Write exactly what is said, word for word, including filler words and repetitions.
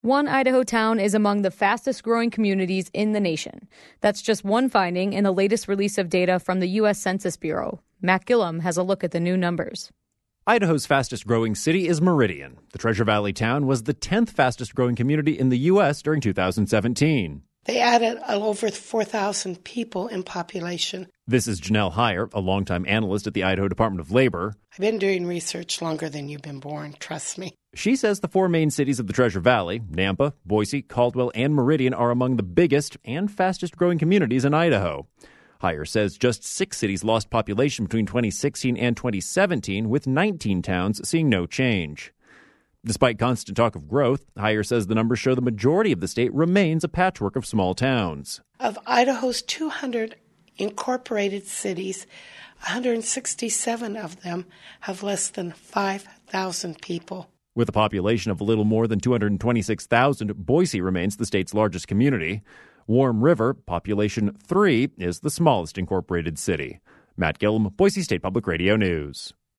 One Idaho town is among the fastest growing communities in the nation. That's just one finding in the latest release of data from the U S Census Bureau. Matt Gillum has a look at the new numbers. Idaho's fastest growing city is Meridian. The Treasure Valley town was the tenth fastest growing community in the U S during two thousand seventeen. They added over four thousand people in population. This is Janelle Heyer, a longtime analyst at the Idaho Department of Labor. I've been doing research longer than you've been born, trust me. She says the four main cities of the Treasure Valley, Nampa, Boise, Caldwell, and Meridian, are among the biggest and fastest growing communities in Idaho. Heyer says just six cities lost population between twenty sixteen and twenty seventeen, with nineteen towns seeing no change. Despite constant talk of growth, Heyer says the numbers show the majority of the state remains a patchwork of small towns. Of Idaho's two hundred incorporated cities, one hundred sixty-seven of them have less than five thousand people. With a population of a little more than two hundred twenty-six thousand, Boise remains the state's largest community. Warm River, population three, is the smallest incorporated city. Matt Gillum, Boise State Public Radio News.